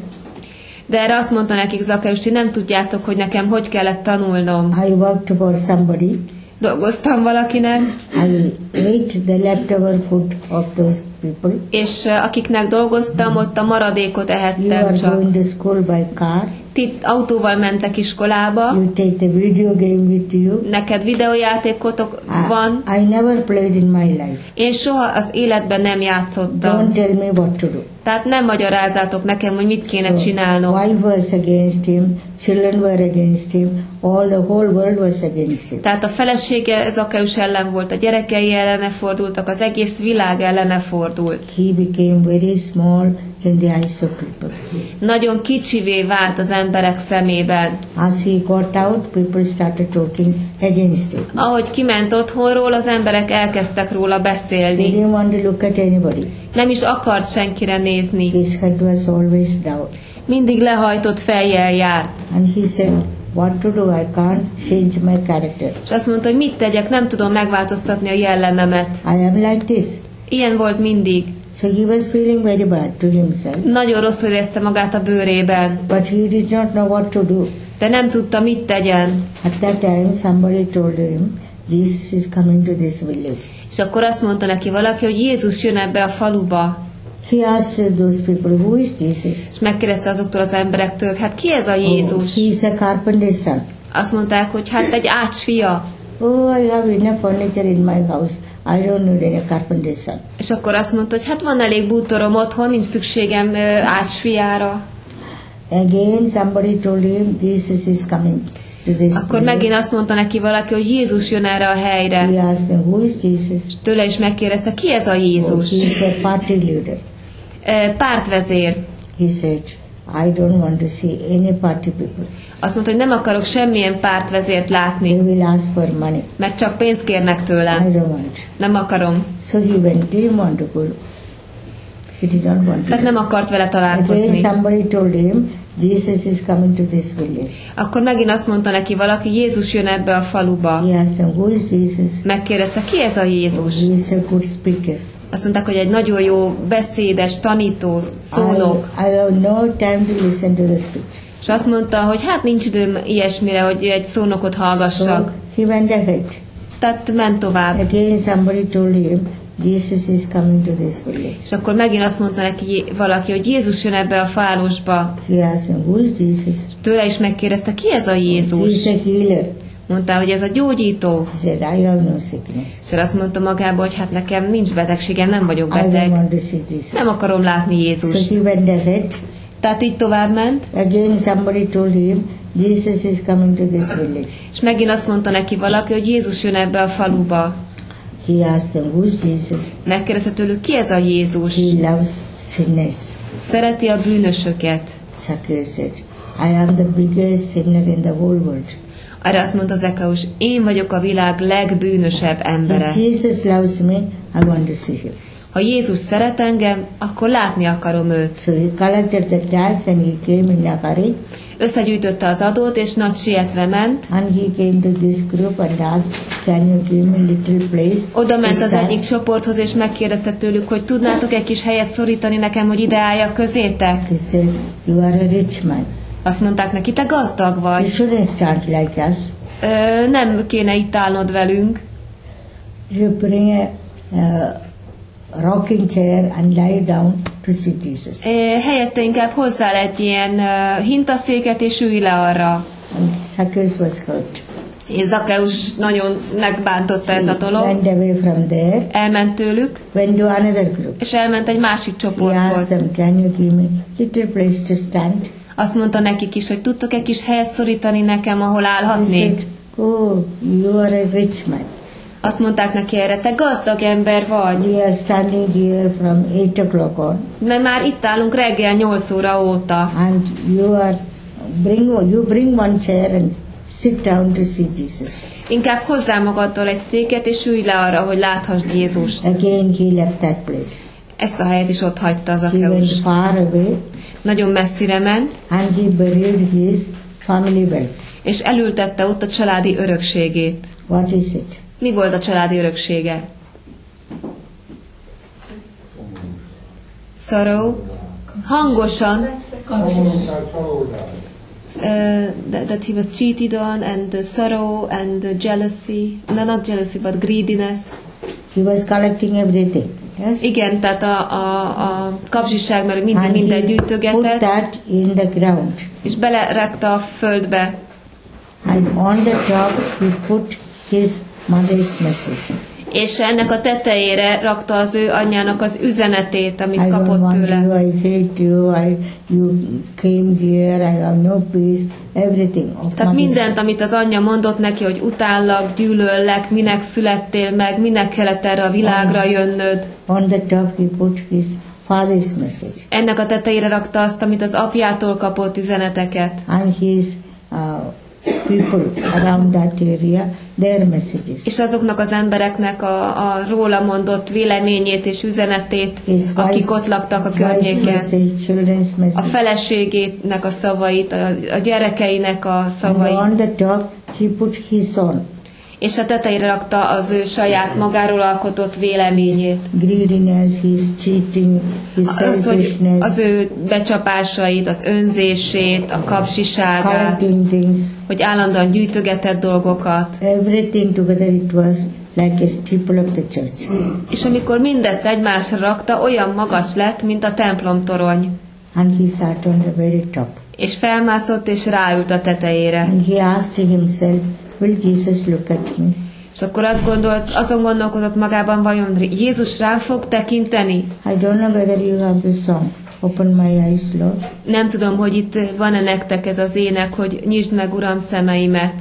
De erre azt mondta nekik Zakkeus, hogy nem tudjátok, hogy nekem hogy kellett tanulnom. I worked for somebody. Dolgoztam valakinek, I ate the leftover food of those people. és akiknek dolgoztam, ott a maradékot You ehettem are csak. going to school by car. Ti autóval mentek iskolába, You take the video game with you. neked videójátékotok van. I never played in my life. Én soha az életben nem játszottam. Don't tell me what to do. Tehát nem magyarázzátok nekem, hogy mit kéne So, csinálnom. wife was against him, children were against him, all the whole world was against him. Tehát a felesége Zakkeus ellen volt, a gyerekei ellene fordultak, az egész világ ellene fordult. He became very small in the eyes of people. Nagyon kicsivé vált az emberek szemében. As he got out, people started talking against him. Ahogy kiment otthonról, az emberek elkezdtek róla They beszélni. didn't want to look at anybody. Nem is akart senkire nézni. His head was always down. Mindig lehajtott fejjel járt. And he said, what to do? I can't change my character. És azt mondta, hogy mit tegyek, nem tudom megváltoztatni a jellememet. I am like this. Ilyen volt mindig. So he was feeling very bad to himself. Nagyon rosszul érezte magát a bőrében, But he did not know what to do. de nem tudta, mit tegyen. At that time, somebody told him, Jesus is coming to this village. És akkor azt mondta neki valaki, hogy Jézus jön ebbe a faluba. He asked those people, who is Jesus? És megkérdezte azoktól az emberektől, hát ki ez a Oh, Jézus? he is a carpenter's son. Azt mondták, hogy hát egy ácsfia. Oh, I have enough furniture in my house. I don't need any carpenter's son. És akkor azt mondta, hogy hát van elég bútorom otthon, nincs szükségem ácsfiára. Again, somebody told him, Jesus is coming to this Akkor village. megint azt mondta neki valaki, hogy Jézus jön erre a helyre. He asked him, who is Jesus? És tőle is megkérdezte, ki ez a Oh, Jézus? he is a party leader. Pártvezér. He said, I don't want to see any party people. Azt mondta, hogy nem akarok semmilyen pártvezért They látni, will ask for money. meg csak pénzt kérnek I tőlem. don't want. Nem akarom. So he went, didn't want to go. He did not want to Tehát go. nem akart vele Again találkozni. somebody told him, Jesus is coming to this village. Akkor megint azt mondta neki valaki, Jézus jön ebbe a faluba. He asked him, who is Jesus? Megkérdezte, ki ez a Jézus? He is a good speaker. Azt mondták, hogy egy nagyon jó beszédes, tanító, szónok. I have no time to listen to the speech. És azt mondta, hogy hát nincs időm ilyesmire, hogy egy szónokot So hallgassak. he went ahead. Tehát ment tovább. Again somebody told him, Jesus is coming to this village. És akkor megint azt mondta neki valaki, hogy Jézus jön ebbe a városba. He asked him, who is Jesus? Tőle is megkérdezte, ki ez a He Jézus? is a healer. Mondta, hogy ez a gyógyító. He said, I have no sickness. És azt mondta magába, hogy hát nekem nincs betegségem, nem vagyok I don't beteg. want to see Jesus. Nem akarom látni So Jézust. he went ahead. Tehát így tovább ment, Again somebody told him, Jesus is coming to this village. és megint azt mondta neki valaki, hogy Jézus jön ebbe a faluba. He asked him, who is Jesus? Megkérdezte tőlük, ki ez a Jézus? He loves sinners. Szereti a bűnösöket. Zacchaeus said, I am the biggest sinner in the whole world. Erre azt mondta Zakkeus, én vagyok a világ legbűnösebb embere. If Jesus loves me, I want to see him. Ha Jézus szeret engem, akkor látni akarom őt. So he collected the tax and he came in a hurry. Összegyűjtötte az adót, és nagy sietve ment. And he came to this group and asked, can you give me a little place? Oda ment to az stand?" egyik csoporthoz, és megkérdezte tőlük, hogy tudnátok egy kis helyet szorítani nekem, hogy ide álljak közétek? He said, you are a rich man. Azt mondták neki, te gazdag You vagy. shouldn't stand like us. Nem kéne itt állnod velünk. You bring a rocking chair and lie down to see Jesus. Helyette inkább hozzál egy ilyen hintaszéket, és ülj le arra. And Zacchaeus was hurt. És Zakkeus nagyon megbántotta ez a dolog. Went away from there, Elment tőlük, went to another group. és elment egy másik He csoporthoz. asked them, can you give me little place to stand? Azt mondta nekik is, hogy tudtok egy kis helyet szorítani nekem, ahol He állhatnék. said, oh, you are a rich man. Azt mondták neki erre, te gazdag ember vagy. We are standing here from 8 o'clock on, De már itt állunk reggel 8 óra óta. and you bring one chair and sit down to see Jesus. Inkább hozzá magaddal egy széket, és ülj le arra, hogy láthassd Jézust. Again he left that place. Ezt a helyet is ott hagyta az He went Zakkeus. far away Nagyon messzire ment, and he buried his family wealth. és elültette ott a családi örökségét. What is it? Mi volt a családi öröksége? Sorrow. Hangosan. That he was cheated on, and the sorrow and the jealousy. No, not jealousy, but greediness. He was collecting everything. Yes? Igen, tehát a kapzsiság, mert And mindent he put gyűjtögetett, that in the ground. és belerakta a földbe. And on the top he put his mother's message. És ennek a tetejére rakta az ő anyjának az üzenetét, amit I don't kapott want tőle. you, I hate you, you came here, I have no peace, everything. Of Tehát mother's mindent, amit az anyja mondott neki, hogy utállak, gyűlöllek, minek születtél meg, minek kellett erre a világra jönnöd. On the top he put his father's message. Ennek a tetejére rakta azt, amit az apjától kapott üzeneteket. And his people around that area, their messages. És azoknak az embereknek a róla mondott véleményét és üzenetét, His akik ott laktak a környéken. message, children's A message. feleségének a szavait, a gyerekeinek a And szavait. on the top he put his own. És a tetejére rakta az ő saját magáról alkotott véleményét. Greediness, his cheating, his Az, hogy selfishness, az ő becsapásait, az önzését, a kapzsiságát, collecting things, hogy állandóan gyűjtögetett dolgokat. everything together it was like a steeple of the church. És amikor mindezt egymásra rakta, olyan magas lett, mint a templomtorony. And he sat on the very top. És felmászott, és ráült a tetejére. And he asked himself, will Jesus look at me? És akkor azon gondolkodott magában, vajon Jézus rám fog tekinteni? I don't know whether you have the song. Open my eyes, Lord. Nem tudom, hogy itt van-e nektek ez az ének, hogy nyisd meg, Uram, szemeimet,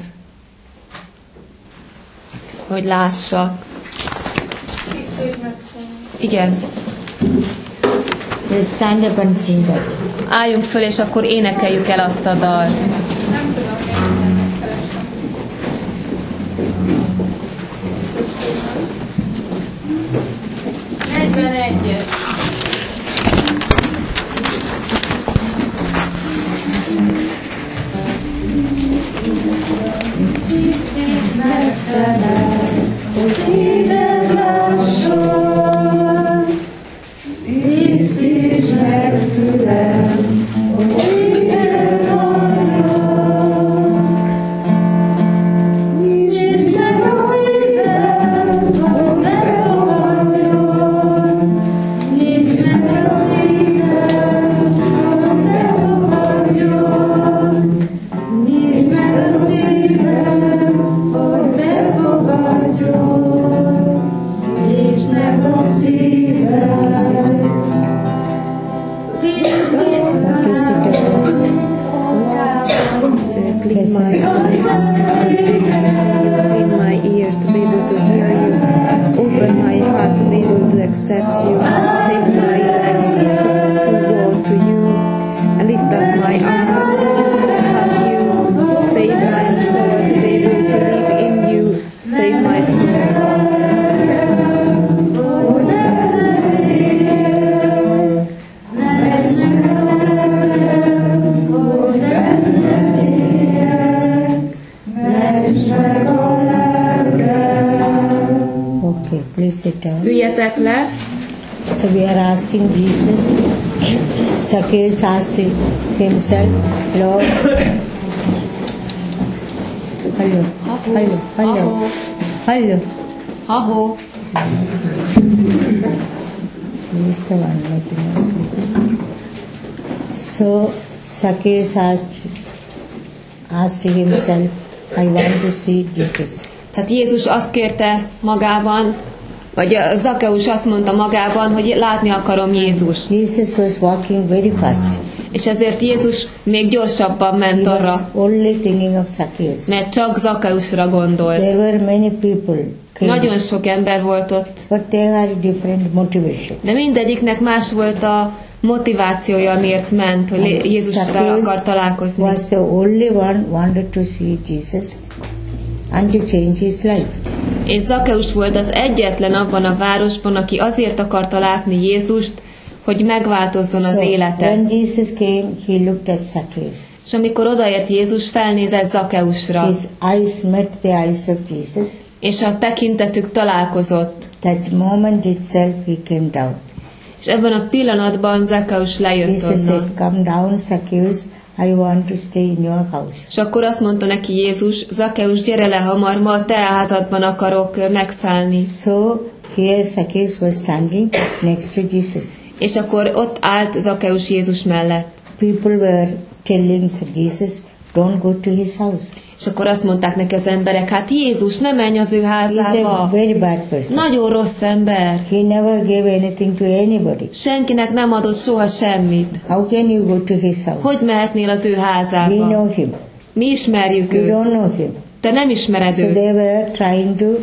hogy lássak. Igen. Let's stand up and sing that. Álljunk föl, és akkor énekeljük el azt a dalt. Üljetek le. So we are asking Jesus. Zacchaeus asked himself, Lord, hello. Ha-ho. He is the one making us. So Zacchaeus asked himself, I want to see Jesus. Tehát Jézus azt kérte magában, vagy Zakkeus azt mondta magában, hogy látni akarom Jézust. Jesus was walking very fast. És ezért Jézus még gyorsabban ment arra. He was only thinking of Zacchaeus. Mert csak Zakkeusra gondolt. There were many people. Nagyon sok ember volt ott. But they had different motivation. De mindegyiknek más volt a motivációja, amiért ment, hogy Jézussal akar találkozni. Was the only one wanted to see Jesus and to change his life. És Zakkeus volt az egyetlen abban a városban, aki azért akarta látni Jézust, hogy megváltozzon az élete. When Jesus came, he looked at Zacchaeus. És amikor odaért Jézus, felnézett Zakkeusra. His eyes met the eyes of Jesus. És a tekintetük találkozott. That moment itself he came down. És ebben a pillanatban Zakkeus lejött Jesus onnan. said, come down, Zacchaeus, I want to stay in your house. És akkor azt mondta neki Jézus, Zakkeus, gyere le hamar, ma a te házadban akarok megszállni. So here Zacchaeus was standing next to Jesus. És akkor ott állt Zakkeus Jézus mellett. People were telling Jesus, don't go to his house. És akkor azt mondták neki az emberek, hát Jézus, ne menj az ő házába. He's a very bad person. Nagyon rossz ember. He never gave anything to anybody. Senkinek nem adott soha semmit. How can you go to his house? Hogy mehetnél az ő házába? We know him. Mi ismerjük You őt. don't know him. Te nem ismered So őt. they were trying to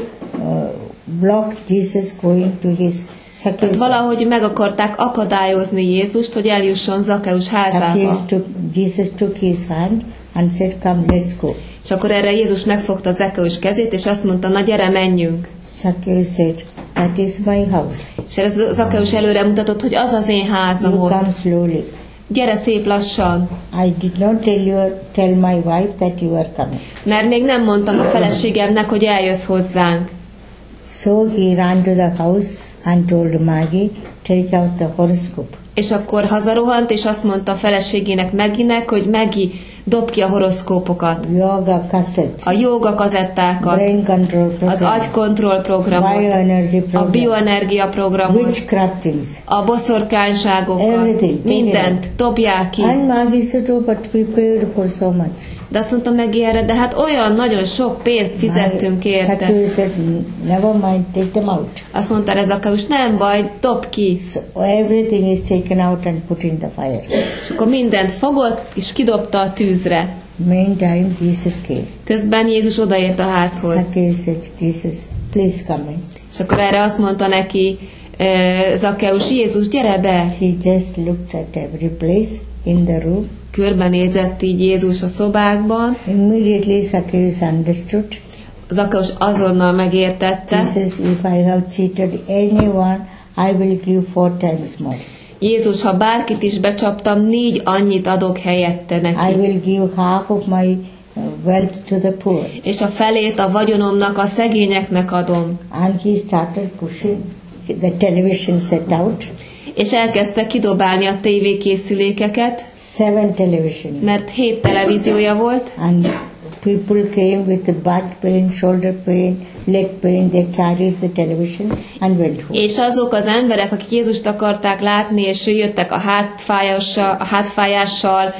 block Jesus going to his Zacchaeus. Valahogy meg akarták akadályozni Jézust, hogy eljusson Zakkeus házába. Jesus took his hand and said, come, let's go. És akkor erre Jézus megfogta Zakkeus kezét, és azt mondta, na gyere, menjünk. Zacchaeus said, that is my house. És erre Zakkeus előre mutatott, hogy az az én házam You ott. come slowly. Gyere szép lassan. I did not tell my wife that you are coming. Mert még nem mondtam a feleségemnek, hogy eljössz hozzánk. So he ran to the house and told Maggie, take out the horoscope. És akkor hazarohant, és azt mondta a feleségének Maggie-nek, hogy Maggie, dob ki a horoszkópokat. Yoga cassette. A jóga kazettákat. Brain control program. Az agykontroll programot. Bioenergy program. A bioenergia programot. Witchcraft things. A boszorkányságokat. Everything. Mindent dobják ki. And Maggie said, oh, but we paid for so much. De azt mondta Maggie erre, de hát olyan nagyon sok pénzt fizettünk érte. Zacchaeus said, never mind, take them out. Azt mondta ez Zakkeus, nem baj, dob ki. So everything is taken out and put in the fire. És akkor mindent fogott, és kidobta a tűzre. Meantime, Jesus came. Közben Jézus odaért a házhoz. Zacchaeus said, Jesus, please come in. És akkor erre azt mondta neki Zakkeus, Jézus, gyere be! He just looked at every place in the room. Körbenézett így Jézus a szobákban. Immediately Zacchaeus understood. Zakkeus azonnal megértette. Jesus, if I have cheated anyone, I will give 4 times more. Jézus, ha bárkit is becsaptam, 4 annyit adok helyette I neki. will give half of my wealth to the poor. És a felét a vagyonomnak a szegényeknek adom. And he started pushing the television set out. És elkezdte kidobálni a tévékészülékeket, 7 televisions. mert 7 televíziója volt, And people came with the back pain, shoulder pain, leg pain. They carried the television and went home. és azok az emberek, akik Jézust akarták látni, és jöttek a hátfájással,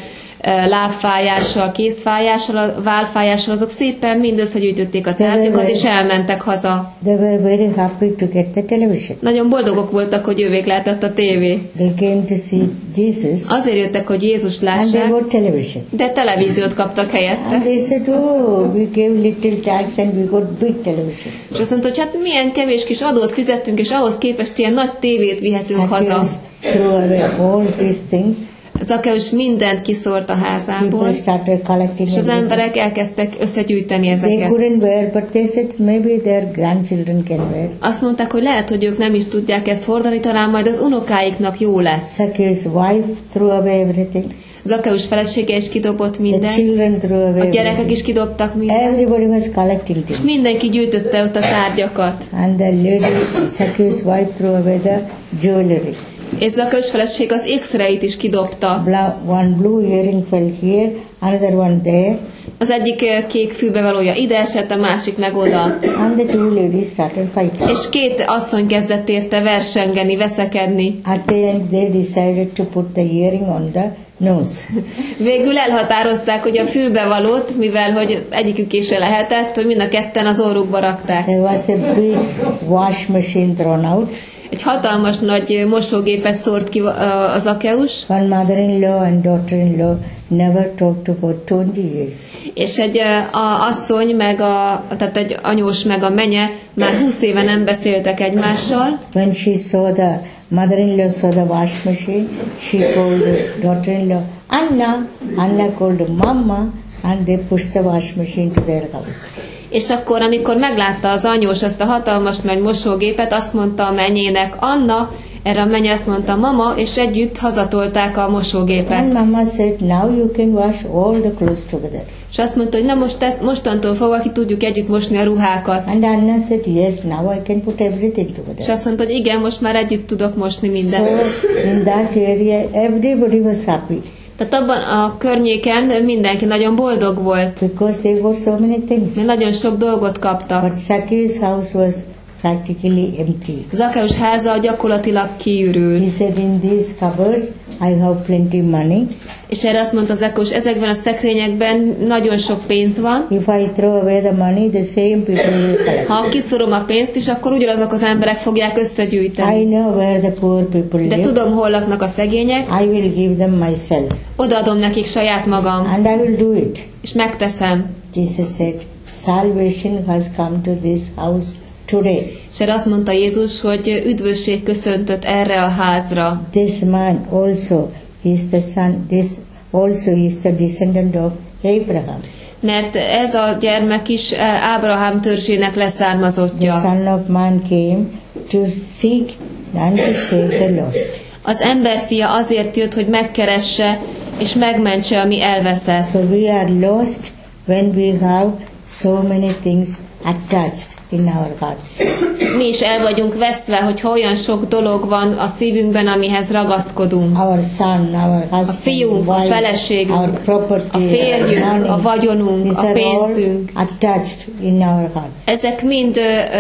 lábfájással, kézfájással, a válfájással, azok szépen mind összegyűjtötték a tárgyakat, és elmentek haza. They were very happy to get the television. Nagyon boldogok voltak, hogy ővék lehetett a tévé. They came to see Jesus Azért jöttek, hogy Jézust and they lássák, got television. de televíziót kaptak helyette. And they said, oh, we gave little tax and we got big television. És azt mondta, hogy hát milyen kevés kis adót fizettünk, és ahhoz képest ilyen nagy tévét vihetünk haza. Zacchaeus threw away all these things. Zakkeus mindent kiszórt a házából, People started collecting és az everything. emberek elkezdtek összegyűjteni They ezeket. couldn't wear, but they said maybe their grandchildren can wear. Azt mondták, hogy lehet, hogy ők nem is tudják ezt hordani, talán majd az unokáiknak jó lesz. Zacchaeus' wife threw away everything. Zakkeus felesége is kidobott The mindent, children threw a away gyerekek everything. is kidobtak mindent, Everybody was collecting és things. mindenki gyűjtötte ott a tárgyakat. And the lady, Zacchaeus' wife threw away the jewelry. És Zakkeus feleség az ékszereit is kidobta. One blue earring fell here, another one there. Az egyik kék fülbevalója ide esett, a másik meg oda. And the 2 ladies started fighting. És 2 asszony kezdett érte versengeni, veszekedni. At the end, they decided to put the earring on the nose. Végül elhatározták, hogy a fülbevalót, mivel hogy egyikük is lehetett, hogy mind a ketten az orrukba rakták. There was a big wash machine thrown out. Egy hatalmas nagy mosógépet szórt ki a Zakkeus, One mother-in-law and daughter-in-law never talked for 20 years. és egy asszony, tehát egy anyós meg a menye már 20 éve nem beszéltek egymással. When she saw the mother-in-law saw the wash machine, she called the daughter-in-law, Anna. Anna called Mama, and they pushed the wash machine to their house. És akkor, amikor meglátta az anyós azt a hatalmas nagy mosógépet, azt mondta a menyének, Anna, erre a menye azt mondta, Mama, és együtt hazatolták a mosógépet. And Mama said, now you can wash all the clothes together. És azt mondta, hogy na mostantól fogva ki tudjuk együtt mosni a ruhákat. And Anna said, yes, now I can put everything És together. azt mondta, hogy igen, most már együtt tudok mosni So mindent. in that area, everybody was happy Tehát abban a környéken mindenki nagyon boldog volt, because they got so many things. mert nagyon sok dolgot kaptak. But Zacchaeus' house was practically empty. Zakkeus háza gyakorlatilag kiürült. He said, in these cupboards, I have plenty money. És erre azt mondta Zakkeus, ezekben a szekrényekben nagyon sok pénz van. If I throw away the money, the same people will collect. Ha kiszorom a pénzt is, akkor ugyanazok az emberek fogják I összegyűjteni. know where the poor people De live. tudom, hol laknak a szegények, I will give them myself. odaadom nekik saját magam, And I will do it. és megteszem. Jesus said, salvation has come to this house today. És erre azt mondta Jézus, hogy üdvösség köszöntött erre a házra. This man also is the son, this also is the descendant of Abraham. Mert ez a gyermek is Ábrahám törzsének The leszármazottja. Son of Man came to seek and to save the lost. Az emberfia azért jött, hogy megkeresse és megmentse, ami elveszett. So we are lost when we have so many things attached in our hearts. Mi is el vagyunk veszve, hogyha olyan sok dolog van a szívünkben, amihez ragaszkodunk. Our son, our A husband, fiunk, a wife, feleségünk, our property, a férjünk, our money, a vagyonunk, these a are all pénzünk. attached in our hearts. Ezek mind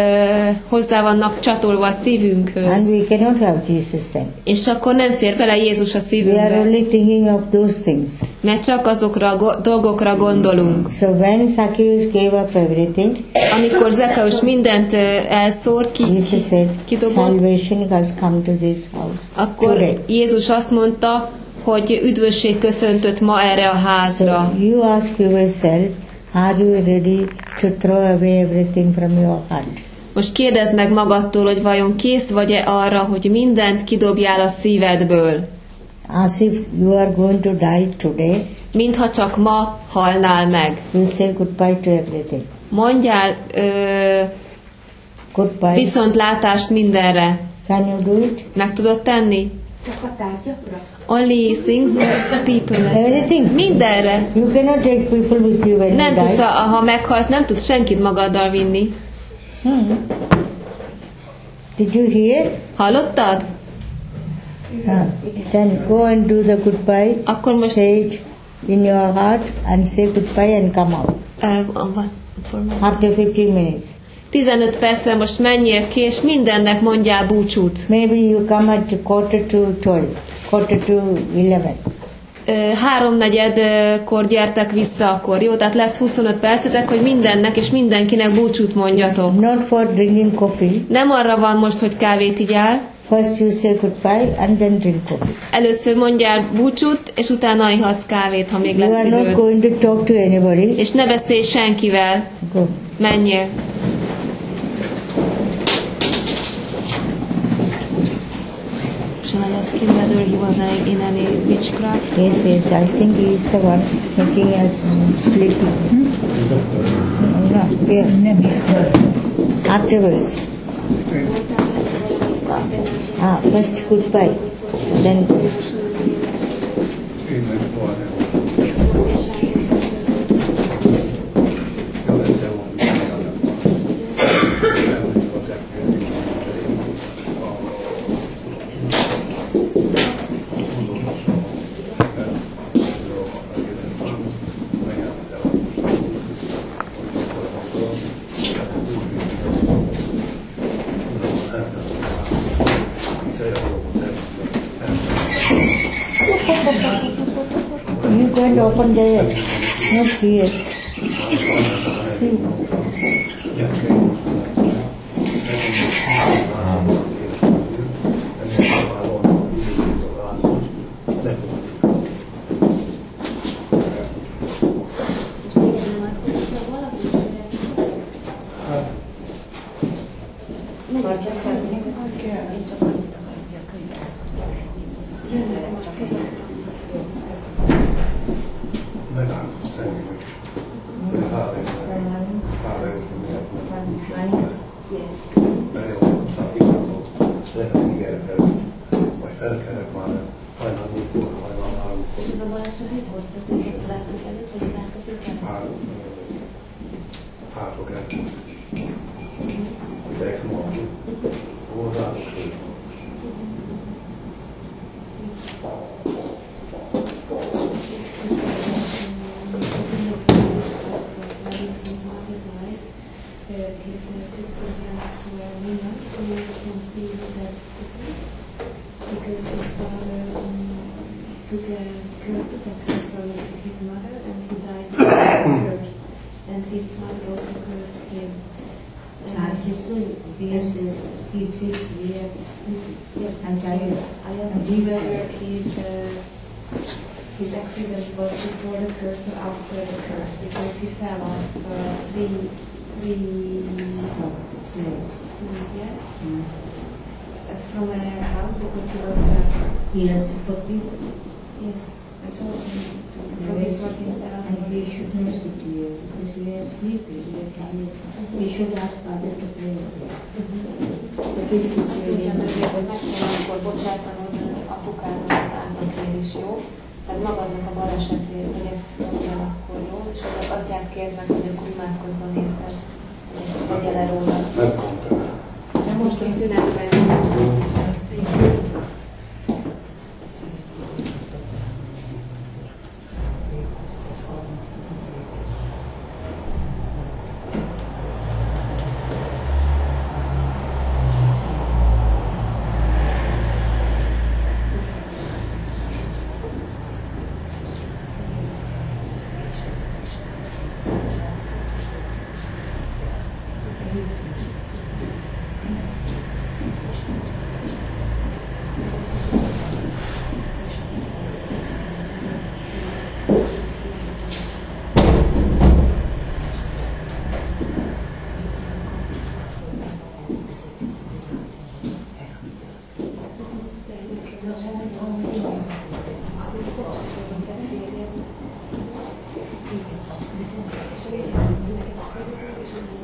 hozzá vannak csatolva a szívünkhöz. And we cannot have Jesus then. És akkor nem fér bele Jézus a We are szívünkbe, only thinking of those things. mert csak azokra a dolgokra gondolunk. So when Zacchaeus gave up everything, Amikor Zakkeus mindent elszórt, Jesus said, kidobott, salvation has come to this house akkor today. Jézus azt mondta, hogy üdvösség köszöntött ma erre a házra. So you ask yourself, are you ready to throw away everything from your heart? Most kérdezd meg magadtól, hogy vajon kész vagy-e arra, hogy mindent kidobjál a szívedből. As if you are going to die today, Mintha csak ma halnál meg. you say goodbye to everything. Mondjál Goodbye. viszontlátást mindenre. Can you do it? Meg tudod tenni? Only things or people. Everything. Mindenre. You cannot take people with you when Nem you tudsz, die. ha meghalsz, nem tudsz senkit magaddal vinni. Did you hear? Hallottad? Then go and do the goodbye. Akkor most- Say it in your heart and say goodbye and come out. After 15 minutes. 15 percre most menjél ki, és mindennek mondjál búcsút. Maybe you come at 11:45, 11:45. 3:45-kor gyertek vissza akkor, jó? Tehát lesz 25 percetek, hogy mindennek és mindenkinek búcsút mondjatok. Not for drinking coffee. Nem arra van most, hogy kávét igyál. First you say goodbye and then drink coffee. Először mondjál búcsút, és utána ihatsz kávét, ha még You lesz are not időd. going to talk to anybody. És ne beszélj senkivel. Go. Menjél. Shall I ask him whether he was in any witchcraft? Yes, yes, I think he is the one making us sleepy. No, here. Afterwards. First goodbye. Then you go and open there. Not here. See. His sisters went to Mina to conceive that because his father took the curse on his mother and he died with the curse, and his father also cursed him. He sits here. Yes, And I asked him whether his accident was before the curse or after the curse, because he fell off three stairs, yeah, from a house because he was drunk. He has to forgive. Yes, I told him to forgive for himself. And we should not sit here because we are sleepy, we are tired. We should ask Father to pray. But this is Azt mondja nővér, hogy meg kell akkor bocsátanod apukának az általkérés, jó? Tehát magadnak a balesetét, hogy ezt mondjál akkor, jó? És hogy az atyát kérd meg, hogy akkor imádkozzon érted, hogy ezt vegye le róla. De most a szünetben. És